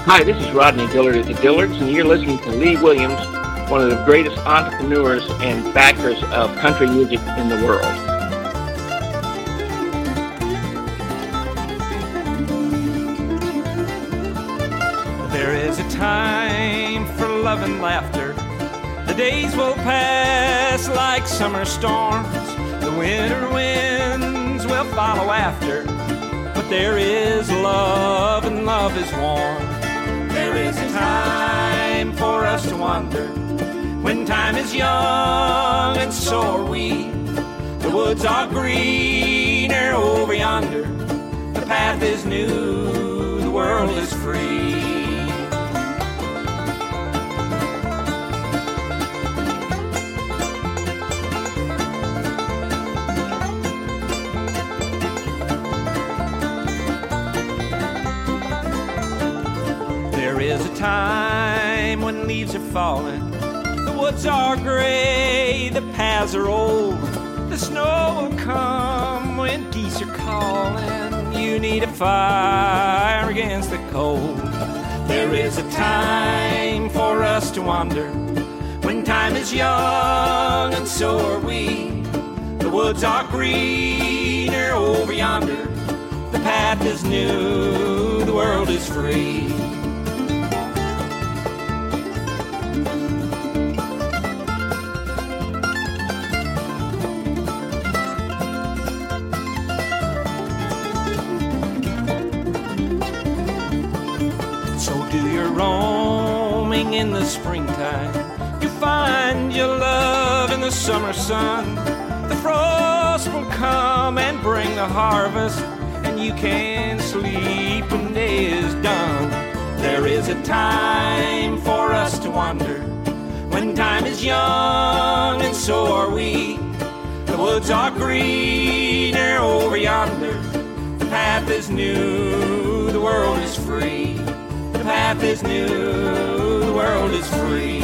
Hi, this is Rodney Dillard at the Dillards, and you're listening to Lee Williams, one of the greatest entrepreneurs and backers of country music in the world. There is a time for love and laughter. The days will pass like summer storms. The winter winds will follow after. But there is love, and love is warm. There is a time for us to wander, when time is young and so are we. The woods are greener over yonder. The path is new, the world is free. There is a time when leaves are falling, the woods are gray, the paths are old. The snow will come when geese are calling. You need a fire against the cold. There is a time for us to wander, when time is young and so are we. The woods are greener over yonder. The path is new, the world is free. Do your roaming in the springtime. You find your love in the summer sun. The frost will come and bring the harvest, and you can sleep when day is done. There is a time for us to wander, when time is young and so are we. The woods are greener over yonder. The path is new, the world is free. The path is new, the world is free.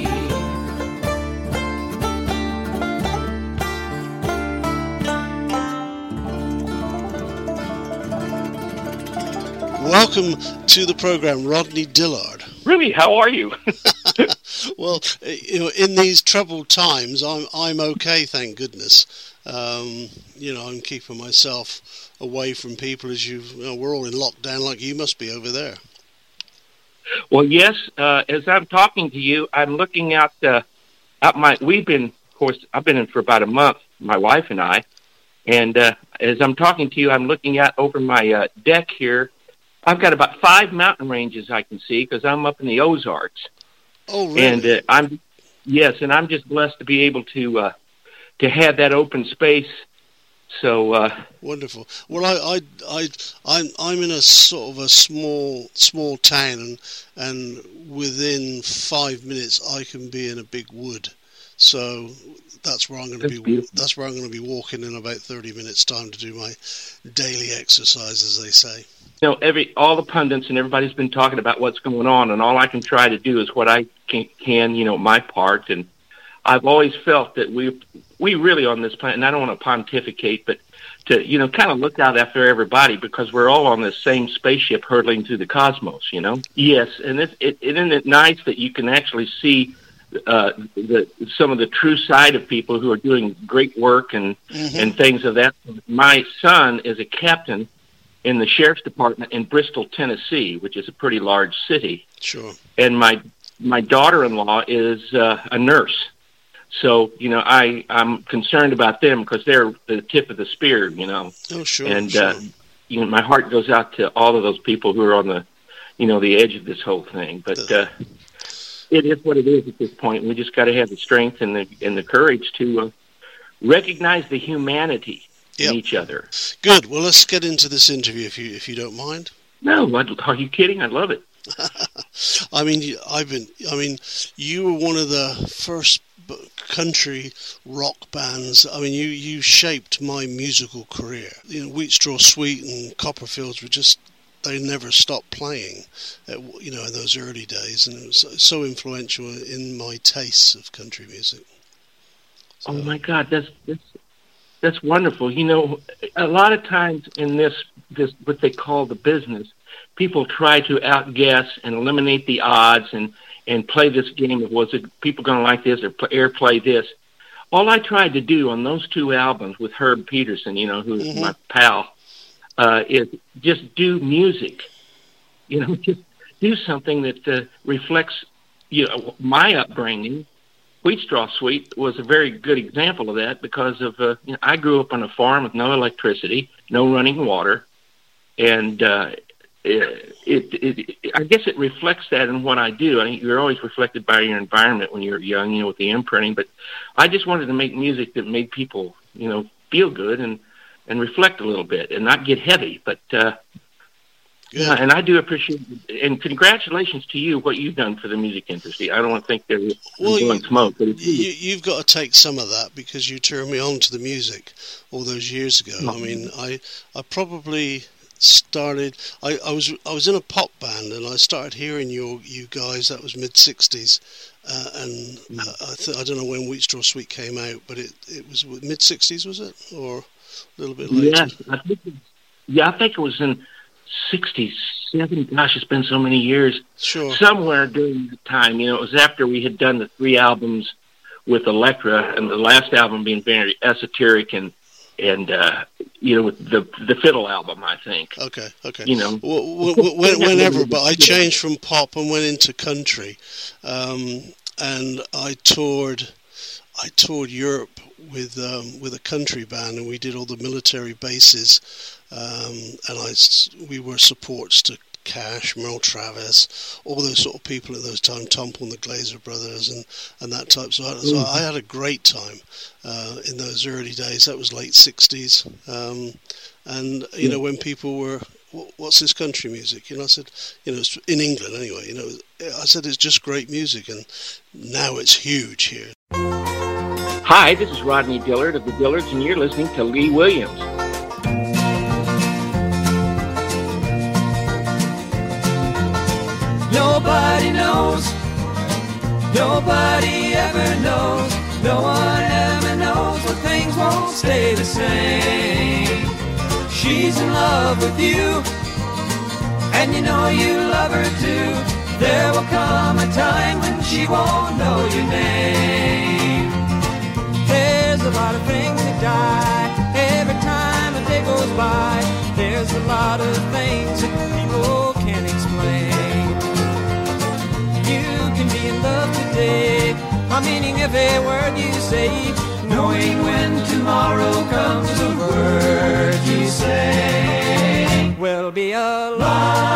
Welcome to the program, Rodney Dillard. Really, how are you? Well, in these troubled times, I'm okay, thank goodness. I'm keeping myself away from people, as we're all in lockdown, like you must be over there. Well, yes, as I'm talking to you, I'm looking out I've been in for about a month, my wife and I, and as I'm talking to you, I'm looking out over my deck here. I've got about 5 mountain ranges I can see, because I'm up in the Ozarks. Oh, really? And I'm just blessed to be able to have that open space. So wonderful. Well, I'm in a sort of a small town, and within 5 minutes I can be in a big wood. So that's where I'm going to be. Beautiful. That's where I'm going to be walking in about 30 minutes time to do my daily exercise, as they say. All the pundits and everybody's been talking about what's going on, and all I can try to do is what I can, my part. And I've always felt that we really on this planet, and I don't want to pontificate, but to, kind of look out after everybody, because we're all on this same spaceship hurtling through the cosmos, Yes, and isn't it nice that you can actually see some of the true side of people who are doing great work and things of that. My son is a captain in the sheriff's department in Bristol, Tennessee, which is a pretty large city. Sure. And my daughter-in-law is a nurse. So, I'm concerned about them, because they're the tip of the spear, Oh, sure. And, sure. My heart goes out to all of those people who are on the, the edge of this whole thing. But it is what it is at this point. We just got to have the strength and the courage to recognize the humanity in each other. Good. Well, let's get into this interview, if you don't mind. No, are you kidding? I love it. You were one of the first country rock bands. You shaped my musical career. Wheat Straw Sweet and Copperfields were just, they never stopped playing, in those early days, and it was so influential in my tastes of country music. So. Oh my God, that's wonderful. A lot of times in this what they call the business, people try to outguess and eliminate the odds and play this game of, was it people going to like this or airplay this? All I tried to do on those two albums with Herb Peterson, who's my pal, is just do music. Just do something that reflects, my upbringing. Wheat Straw Sweet was a very good example of that because of, I grew up on a farm with no electricity, no running water, and I guess it reflects that in what I do. I think you're always reflected by your environment when you're young, with the imprinting. But I just wanted to make music that made people, feel good and reflect a little bit and not get heavy. But yeah, and I do appreciate it. And congratulations to you, what you've done for the music industry. I don't want to think they're blowing smoke. But you've got to take some of that because you turned me on to the music all those years ago. I mean, I probably started. I was in a pop band and I started hearing you guys. That was mid-60s, and I don't know when Wheat Straw Sweet came out, but it was mid-60s, was it, or a little bit later? I think it was in 67. Gosh, it's been so many years. Sure. Somewhere during the time, it was after we had done the 3 albums with Elektra, and the last album being very esoteric and with the fiddle album, I think. Okay. Whenever, but I changed from pop and went into country, and I toured Europe with a country band, and we did all the military bases, and we were supports to Cash, Merle Travis, all those sort of people at those times, Tomple and the Glazer Brothers and that type. So I had a great time in those early days. That was late 60s. And, when people were, what's this country music? I said, it's in England anyway, I said, it's just great music. And now it's huge here. Hi, this is Rodney Dillard of the Dillards, and you're listening to Lee Williams. Nobody knows, nobody ever knows, no one ever knows when things won't stay the same. She's in love with you, and you know you love her too. There will come a time when she won't know your name. There's a lot of things that die every time a day goes by. There's a lot of things that people can't explain. You can be in love today, I'm meaning every word you say, knowing when tomorrow comes the word you say will be a lie.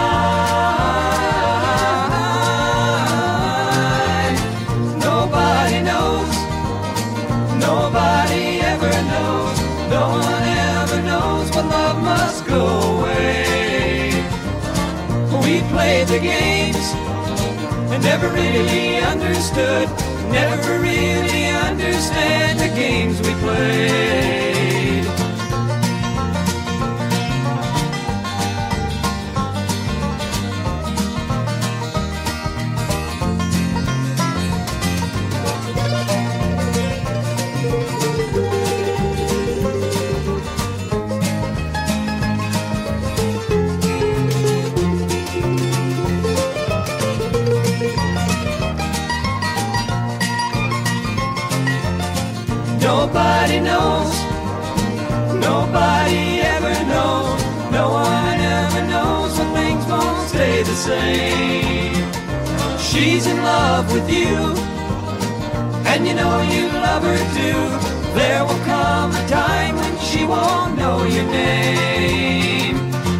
Nobody knows, nobody ever knows, no one ever knows when love must go away. We played the games and never really understood, never really understand the games we played. Nobody knows, nobody ever knows, no one ever knows when things won't stay the same. She's in love with you, and you know you love her too. There will come a time when she won't know your name.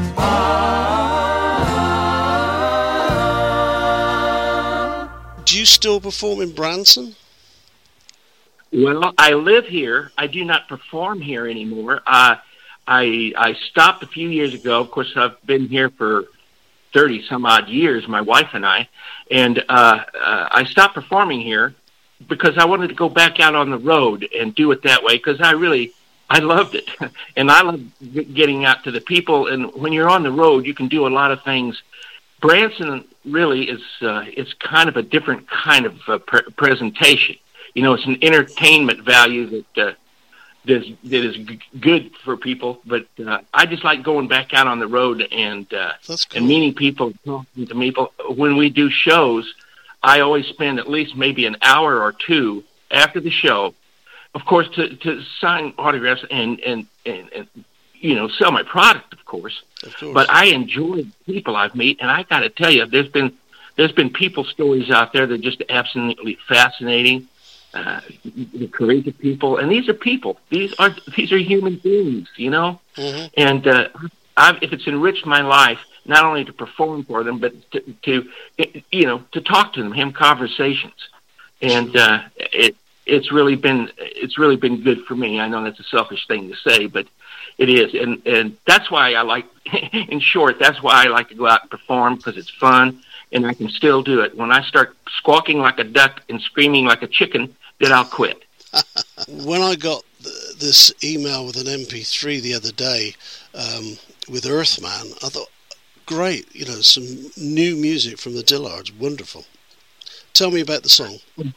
Do you still perform in Branson? Well, I live here. I do not perform here anymore. I stopped a few years ago. Of course, I've been here for 30-some-odd years, my wife and I. And I stopped performing here because I wanted to go back out on the road and do it that way because I loved it. And I love getting out to the people. And when you're on the road, you can do a lot of things. Branson really is it's kind of a different kind of presentation. It's an entertainment value that good for people. But I just like going back out on the road and That's cool. and meeting people, talking to people. When we do shows, I always spend at least maybe an hour or two after the show, of course, to sign autographs and sell my product, of course. But I enjoy the people I've met, and I got to tell you, there's been people stories out there that are just absolutely fascinating. The courageous people, and these are people. These are human beings, Mm-hmm. And if it's enriched my life, not only to perform for them, but to talk to them, have conversations, and it's really been good for me. I know that's a selfish thing to say, but it is, and that's why I like. In short, that's why I like to go out and perform, because it's fun, and I can still do it. When I start squawking like a duck and screaming like a chicken, then I'll quit. When I got this email with an MP3 the other day with Earthman, I thought, great, some new music from the Dillards, wonderful. Tell me about the song.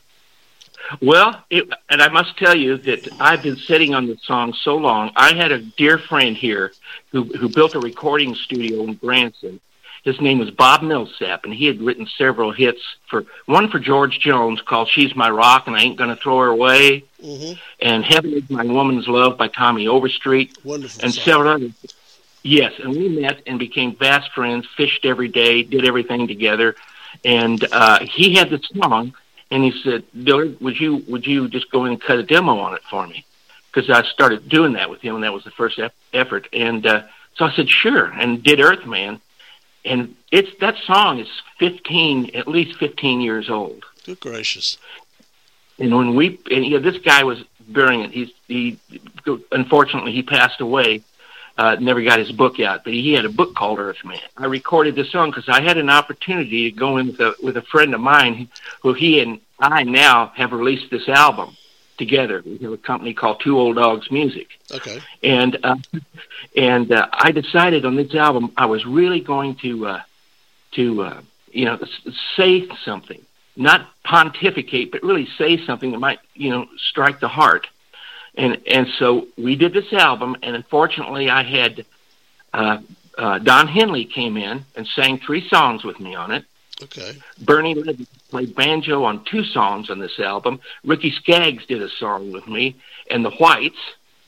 Well, and I must tell you that I've been sitting on this song so long. I had a dear friend here who built a recording studio in Branson. His name was Bob Millsap, and he had written several hits, one for George Jones called She's My Rock and I Ain't Gonna Throw Her Away, Mm-hmm. and Heaven Is My Woman's Love by Tommy Overstreet, Wonderful and song. several others. Yes, and we met and became fast friends, fished every day, did everything together, and he had this song, and he said, Dillard, would you just go in and cut a demo on it for me? Because I started doing that with him, and that was the first effort. And so I said, sure, and did Earthman. And that song is at least 15 years old. Good gracious. And this guy was brilliant. He unfortunately, he passed away, never got his book out, but he had a book called Earthman. I recorded this song because I had an opportunity to go in with a friend of mine who he and I now have released this album together. We have a company called Two Old Dogs Music. Okay. And I decided on this album I was really going to say something, not pontificate, but really say something that might strike the heart. And so we did this album, and unfortunately I had Don Henley came in and sang 3 songs with me on it. Okay. Bernie Levy played banjo on 2 songs on this album. Ricky Skaggs did a song with me, and the Whites,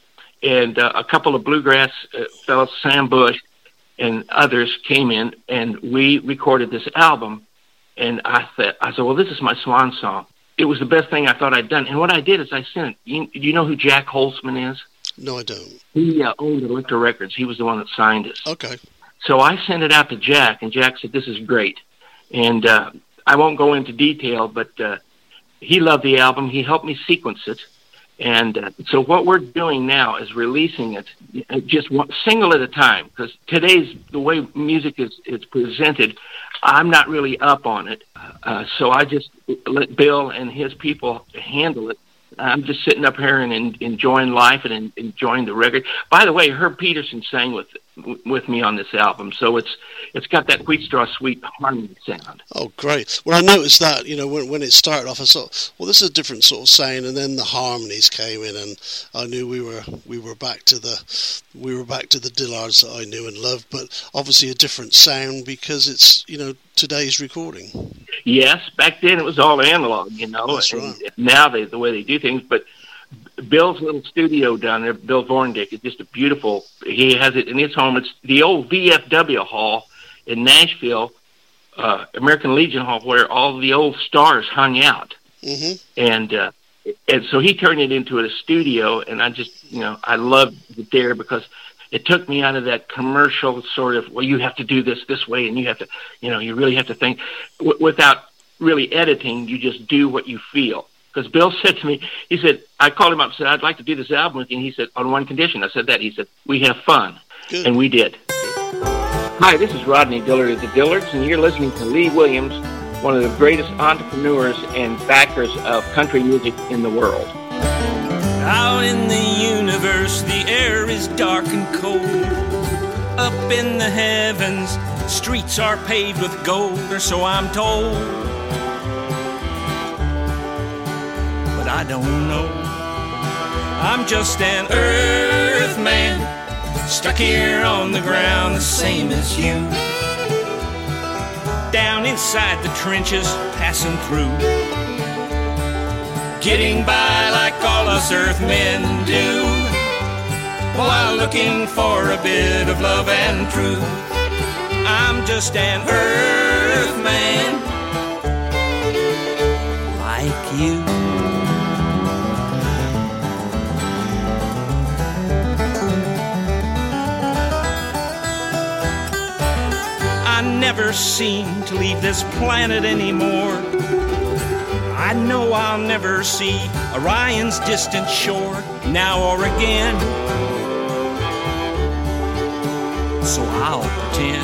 and a couple of bluegrass fellows, Sam Bush and others, came in, and we recorded this album. And I said, well, this is my swan song. It was the best thing I thought I'd done. And what I did is I sent it. Do you know who Jack Holzman is? No, I don't. He owned Elektra Records. He was the one that signed us. Okay. So I sent it out to Jack, and Jack said, this is great. And I won't go into detail, but he loved the album. He helped me sequence it. And so what we're doing now is releasing it just one single at a time, because the way music is presented, I'm not really up on it. So I just let Bill and his people handle it. I'm just sitting up here and enjoying life and enjoying the record. By the way, Herb Peterson sang with me on this album, so it's got that Wheat Straw Sweet harmony sound. Oh, great! Well, I noticed that when it started off, I thought, well, this is a different sort of sound, and then the harmonies came in, and I knew we were back to the Dillards that I knew and loved, but obviously a different sound because it's today's recording. Yes, back then it was all analog, That's right. Now the way they do things, but Bill's little studio down there, Bill Vorndick, is just a beautiful. He has it in his home. It's the old VFW hall in Nashville, American Legion Hall, where all the old stars hung out. Mm-hmm. And so he turned it into a studio, and I just, I loved it there because it took me out of that commercial sort of, well, you have to do this way, and you have to, you really have to think without really editing. You just do what you feel. Because Bill said to me, he said, I called him up and said, I'd like to do this album with you. And he said, on one condition. I said that. He said, we have fun. Good. And we did. Hi, this is Rodney Dillard of the Dillards, and you're listening to Lee Williams, one of the greatest entrepreneurs and backers of country music in the world. Out in the universe, the air is dark and cold. Up in the heavens, streets are paved with gold, or so I'm told. But I don't know. I'm just an earthman, stuck here on the ground, the same as you. Down inside the trenches, passing through, getting by like all us earthmen do, while looking for a bit of love and truth. I'm just an earthman, like you. I never seem to leave this planet anymore. I know I'll never see Orion's distant shore, now or again. So I'll pretend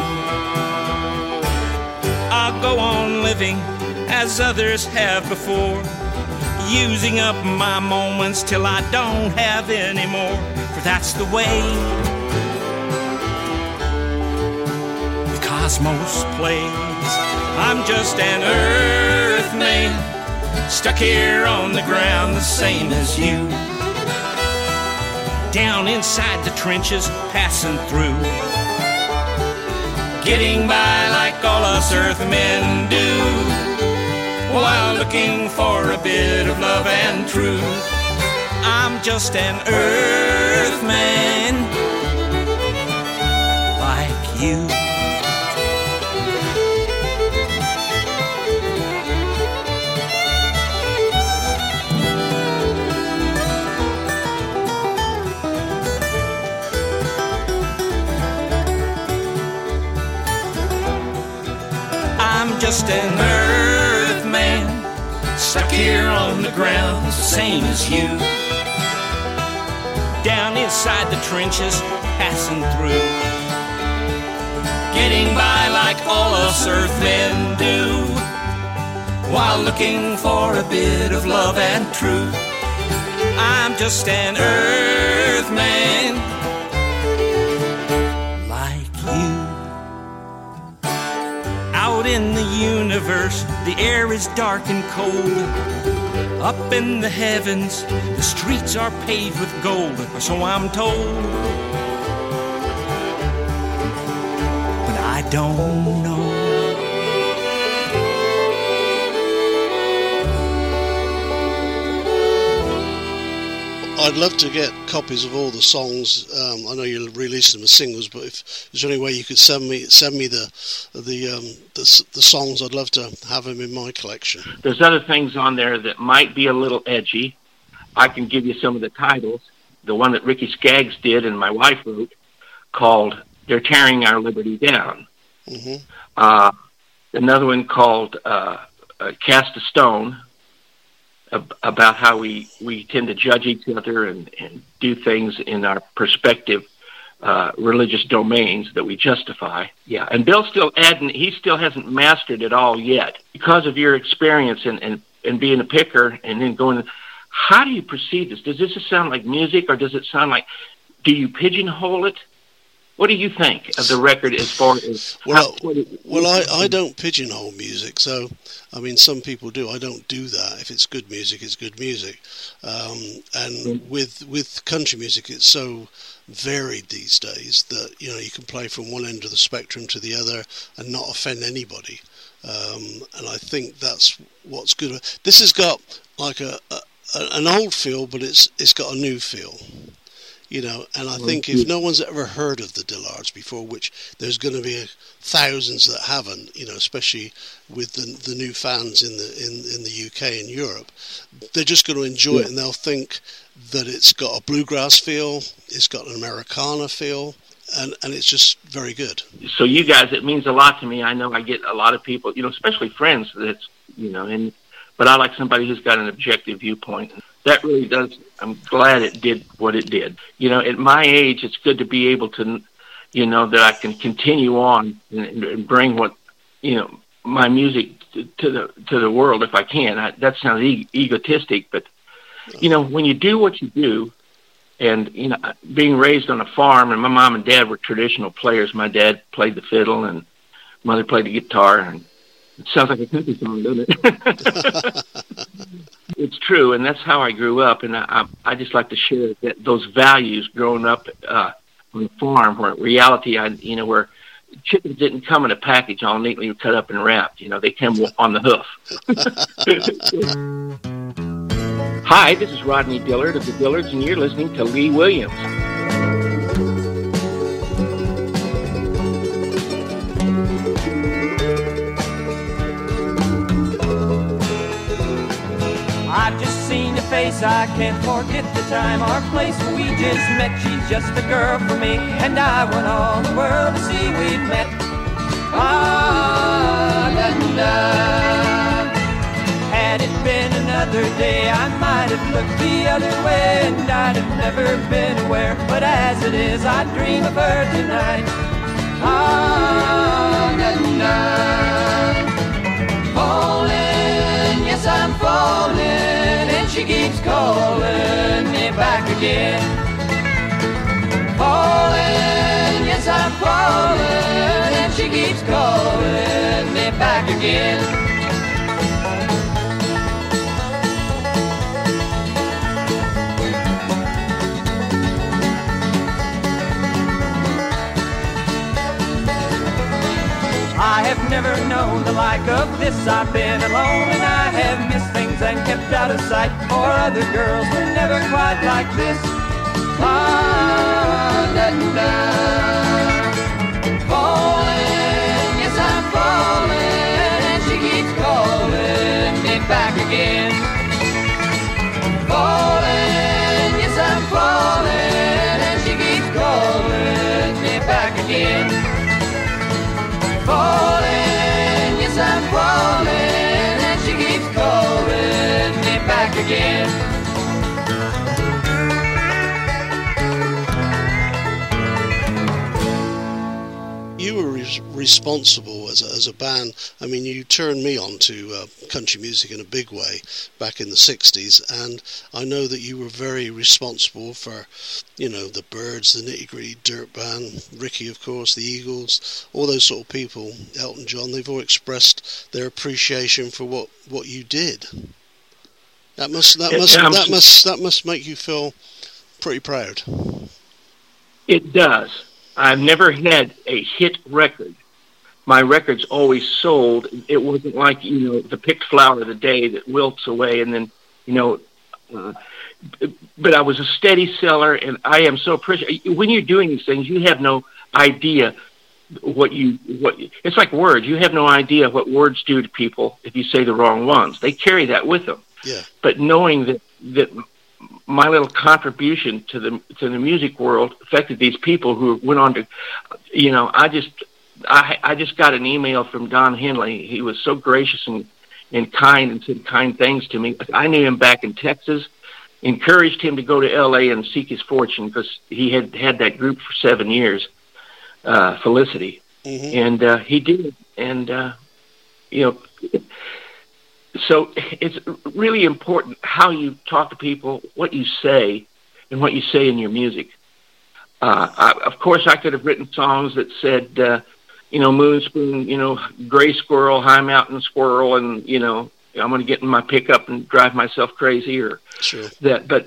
I'll go on living as others have before, using up my moments till I don't have any more. For that's the way the cosmos plays. I'm just an earthman, stuck here on the ground, the same as you. Down inside the trenches, passing through, getting by like all us earthmen do, while looking for a bit of love and truth. I'm just an earthman, like you. I'm just an earthman, stuck here on the ground, the same as you. Down inside the trenches, passing through, getting by like all us earthmen do, while looking for a bit of love and truth. I'm just an earthman, like you. Out in the universe, the air is dark and cold. Up in the heavens, the streets are paved with gold, or so I'm told. But I don't know. I'd love to get copies of all the songs. I know you're releasing them as singles, but if is there any way you could send me the songs? I'd love to have them in my collection. There's other things on there that might be a little edgy. I can give you some of the titles. The one that Ricky Skaggs did and my wife wrote, called "They're Tearing Our Liberty Down." Mm-hmm. Another one called "Cast a Stone," about how we tend to judge each other and do things in our perspective religious domains that we justify. Yeah, and Bill's still adding, he still hasn't mastered it all yet. Because of your experience and being a picker and then going, how do you perceive this? Does this sound like music, or does it sound like, do you pigeonhole it? What do you think of the record as far as... I don't pigeonhole music, so, I mean, some people do. I don't do that. If it's good music, it's good music. With country music, it's so varied these days that, you know, you can play from one end of the spectrum to the other and not offend anybody. And I think that's what's good. This has got like an old feel, but it's got a new feel. You know, and I think if no one's ever heard of the Dillards before, which there's going to be thousands that haven't, you know, especially with the new fans in the UK and Europe, they're just going to enjoy it, and they'll think that it's got a bluegrass feel, it's got an Americana feel, and it's just very good. So you guys, it means a lot to me. I know I get a lot of people, you know, especially friends that's, you know, but I like somebody who's got an objective viewpoint. That really does. I'm glad it did what it did. You know, at my age, it's good to be able to, you know, that I can continue on and bring what, you know, my music to the world if I can. That sounds egotistic, but you know, when you do what you do, and you know, being raised on a farm, and my mom and dad were traditional players. My dad played the fiddle, and mother played the guitar, and it sounds like a country song, doesn't it? It's true, and that's how I grew up, and I just like to share those values growing up on the farm, where in reality, where chickens didn't come in a package all neatly cut up and wrapped. They came on the hoof. Hi, this is Rodney Dillard of the Dillards, and you're listening to Lee Williams. I've just seen your face, I can't forget the time or place where we just met. She's just a girl for me, and I want all the world to see we've met. Ah, da, da. Had it been another day, I might have looked the other way, and I'd have never been aware. But as it is, I dream of her tonight. Ah, da, da. Falling, yes, I'm falling, and she keeps calling me back again. Falling, yes, I'm falling, and she keeps calling me back again. I have never known the like of this. I've been alone and I have missed things and kept out of sight. For other girls were never quite like this. Ah, da, da. Falling, yes, I'm falling, and she keeps calling me back again. Falling, yes, I'm falling, and she keeps calling me back again. Falling, yes, I'm falling, and she keeps calling me back again. You were responsible as a band. I mean, you turned me on to country music in a big way back in the 60s, and I know that you were very responsible for, the Byrds, the Nitty Gritty Dirt Band, Ricky, of course, the Eagles, all those sort of people, Elton John. They've all expressed their appreciation for what you did. That must make you feel pretty proud. It does. I've never had a hit record. My records always sold. It wasn't like, the picked flower of the day that wilts away and then, but I was a steady seller, and I am so appreciative. When you're doing these things, you have no idea what it's like words. You have no idea what words do to people if you say the wrong ones. They carry that with them. Yeah. But knowing that my little contribution to the music world affected these people who went on to, I just got an email from Don Henley. He was so gracious and kind and said kind things to me. I knew him back in Texas, encouraged him to go to L.A. and seek his fortune because he had that group for 7 years, Felicity. Mm-hmm. And he did. And, so it's really important how you talk to people, what you say, and what you say in your music. Of course, I could have written songs that said, Moon Spoon, Gray Squirrel, High Mountain Squirrel, and, I'm going to get in my pickup and drive myself crazy or sure. that. But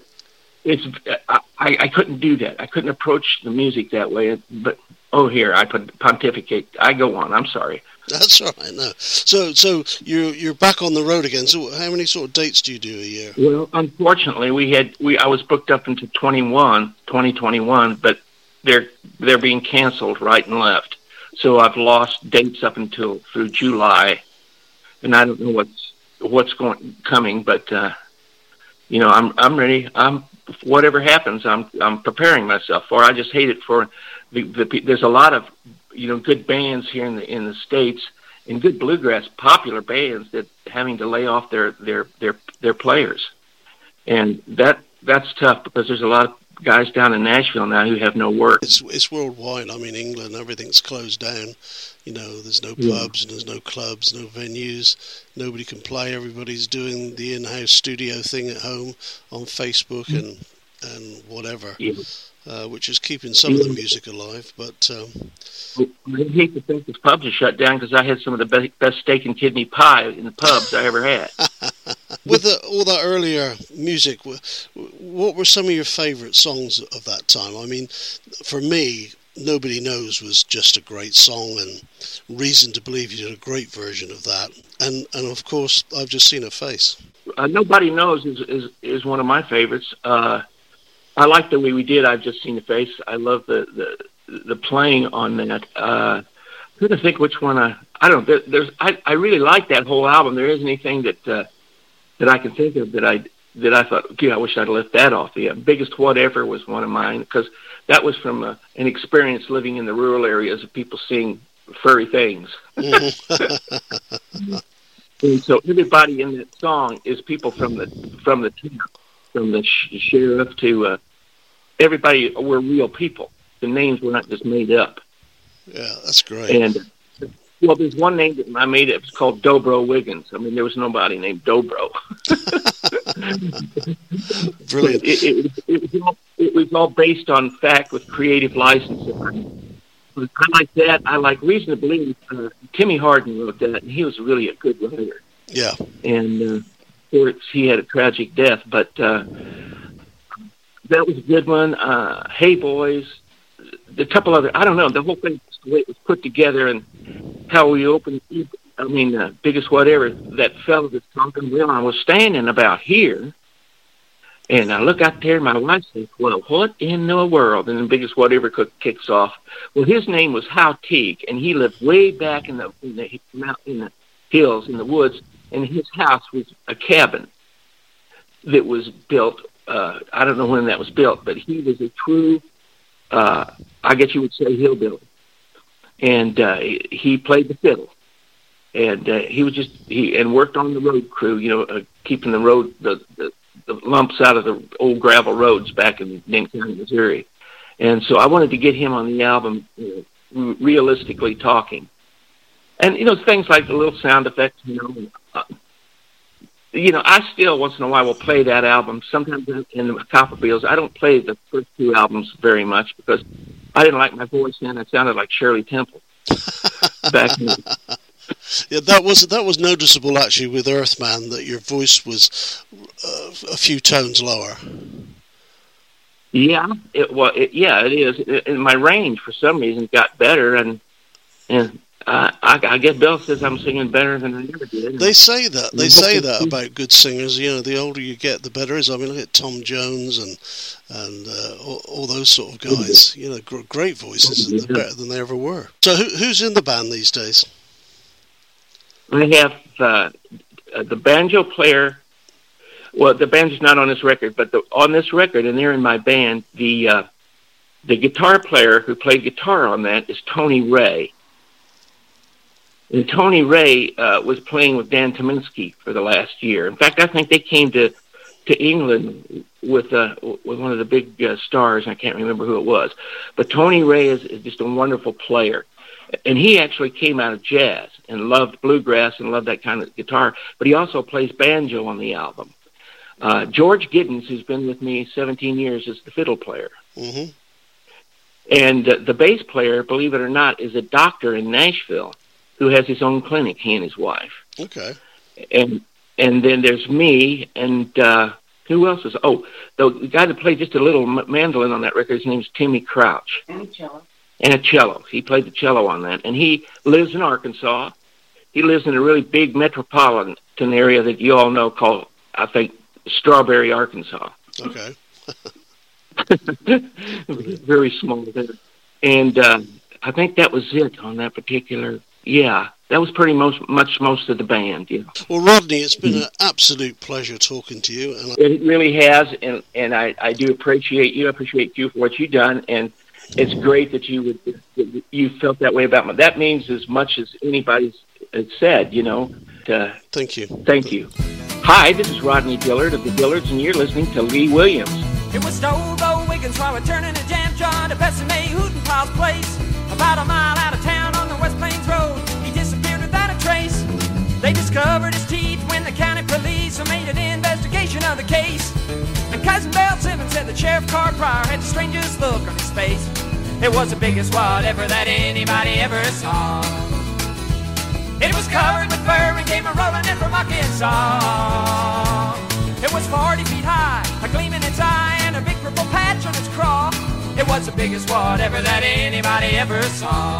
I couldn't do that. I couldn't approach the music that way. But, here, I pontificate. I go on. I'm sorry. That's all right. No. So you're back on the road again. So how many sort of dates do you do a year? Well, unfortunately, I was booked up into 2021, but they're being canceled right and left. So I've lost dates up through July, and I don't know what's coming. But I'm ready. Whatever happens, I'm preparing myself for. I just hate it for there's a lot of good bands here in the States and good bluegrass popular bands that having to lay off their players, and that's tough because there's a lot of guys down in Nashville now who have no work. It's worldwide. I mean, England, everything's closed down. There's no pubs and there's no clubs, no venues. Nobody can play. Everybody's doing the in-house studio thing at home on Facebook and whatever. Yeah. Which is keeping some of the music alive, but I hate to think the pubs are shut down because I had some of the best steak and kidney pie in the pubs I ever had. With all that earlier music, what were some of your favourite songs of that time? I mean, for me, Nobody Knows was just a great song, and Reason to Believe you did a great version of that. And of course, I've Just Seen Her Face. Nobody Knows is one of my favorites. I like the way we did I've Just Seen Her Face. I love the playing on that. I'm trying to think which one I don't know. I really like that whole album. There isn't anything that I can think of that I thought, gee, I wish I'd left that off. The Biggest Whatever was one of mine, because that was from an experience living in the rural areas of people seeing furry things. And so everybody in that song is people from the town, from the sheriff to everybody were real people. The names were not just made up. Yeah, that's great. And well, there's one name that I made. It was called Dobro Wiggins. I mean, there was nobody named Dobro. Brilliant. It was all based on fact with creative license. I like that. I like Reason to Believe. Timmy Hardin wrote that, and he was really a good writer. Yeah. And of course, he had a tragic death, but that was a good one. Hey Boys, a couple other. I don't know. The whole thing, the way it was put together, and how we opened. I mean, Biggest Whatever. That fellow that's talking. Well, I was standing about here. And I look out there, and my wife says, well, what in the world? And the Biggest Whatever kicks off. Well, his name was Hal Teague, and he lived way back in the hills, in the woods, and his house was a cabin that was built. I don't know when that was built, but he was a true, I guess you would say, hillbilly. And he played the fiddle. And he worked on the road crew, keeping the road, the lumps out of the old gravel roads back in Dane County, Missouri. And so I wanted to get him on the album, realistically talking. And, things like the little sound effects, I still once in a while will play that album. Sometimes in the Copperfields, I don't play the first two albums very much because I didn't like my voice then. I sounded like Shirley Temple back in the... Yeah, that was noticeable actually with Earthman, that your voice was a few tones lower. Yeah, it is. And my range for some reason got better, and I guess Bill says I'm singing better than I ever did. They say that. They say that about good singers. The older you get, the better it is. I mean, look at Tom Jones and all those sort of guys. Great voices, and they're better than they ever were. So who's in the band these days? I have the banjo player. Well, the banjo's not on this record, but on this record, and they're in my band, the guitar player who played guitar on that is Tony Ray. And Tony Ray was playing with Dan Tyminski for the last year. In fact, I think they came to England with one of the big stars. I can't remember who it was. But Tony Ray is just a wonderful player. And he actually came out of jazz and loved bluegrass and loved that kind of guitar. But he also plays banjo on the album. George Giddens, who's been with me 17 years, is the fiddle player. Mm-hmm. And the bass player, believe it or not, is a doctor in Nashville who has his own clinic, he and his wife. Okay. And then there's me, and who else is... Oh, the guy that played just a little mandolin on that record, his name's Timmy Crouch. And a cello. He played the cello on that. And he lives in Arkansas. He lives in a really big metropolitan area that you all know called, I think, Strawberry, Arkansas. Okay. Very small there. And I think that was it on that particular... Yeah, that was pretty most of the band, yeah. Well, Rodney, it's been an absolute pleasure talking to you. And it really has, and I do appreciate you. I appreciate you for what you've done, and it's great that you felt that way about me. That means as much as anybody's said, Thank you. Thank you. Hi, this is Rodney Dillard of the Dillards, and you're listening to Lee Williams. It was Stobo Wiggins while we're turning a jam jar to Bessie Mae Hootenpaw's place. About a mile out of town on the West Plains Road, he disappeared without a trace. They discovered his teeth when the county police made an investigation of the case. And Cousin Belle Simmons said that Sheriff Carr Pryor had the strangest look on his face. It was the biggest whatever that anybody ever saw. It was covered with fur and came a rolling in from Arkansas. patch on its craw. It was the biggest whatever that anybody ever saw.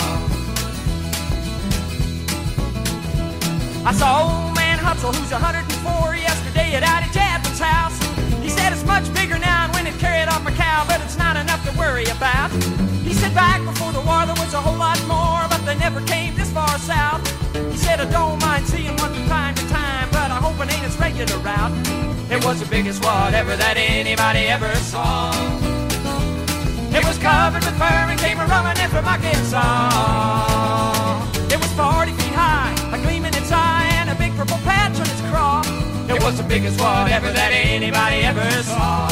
I saw old man Hutzel, who's 104, yesterday at Addie Jadman's house. He said it's much bigger now and when it carried off a cow, but it's not enough to worry about. He said back before the war there was a whole lot more, but they never came this far south. He said I don't mind seeing one from time to time, but I hope it ain't its regular route. It was the biggest whatever that anybody ever saw. It was covered with fur and came a-running in from Arkansas. It was 40 feet high, a gleam in its eye, and a big purple patch on its craw. It was the biggest whatever that anybody ever saw.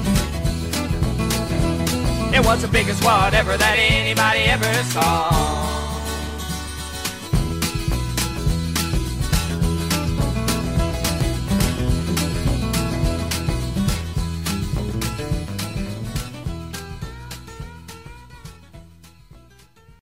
It was the biggest whatever that anybody ever saw.